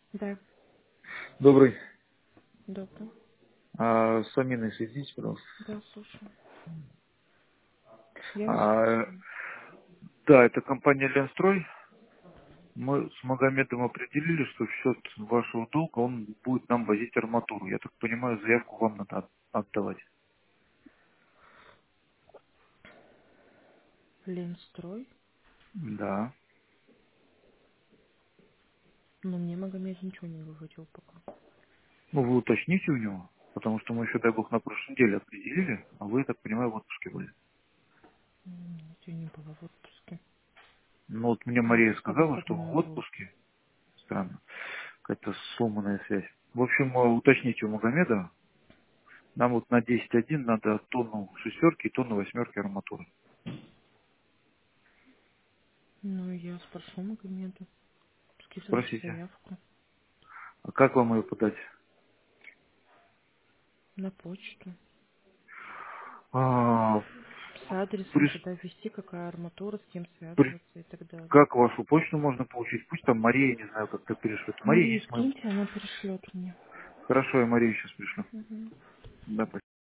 Да, Добрый. добро. С Аминой соедините, пожалуйста. Да, слушаю. Я вас А, слушаю. да, это компания Ленстрой. Мы с Магомедом определили, что в счет вашего долга он будет нам возить арматуру. Я так понимаю, заявку вам надо отдавать. Ленстрой. Да. Но мне Магомед ничего не говорил пока. Ну, вы уточните у него, потому что мы еще, дай бог, на прошлой неделе определили, а вы, я так понимаю, в отпуске были. Нет, я не была в отпуске. Ну, вот мне Я Мария по сказала, что выходной в был. отпуске. Странно. Какая-то сломанная связь. В общем, уточните у Магомеда. Нам вот на 10.1 надо тонну шестерки и тонну восьмерки арматуры. Ну, я спрошу Магомеда. Скидывайте Спросите, заявку а как вам ее подать? на почту. А, С адресом приш- туда ввести, какая арматура, с кем при- связываться и так далее. как вашу почту можно получить? Пусть там Мария, не знаю, как-то перешлет. Мария Марии не с моим. скиньте, она пришлет мне. Хорошо, я Марию сейчас пришлю. Мгм. Да,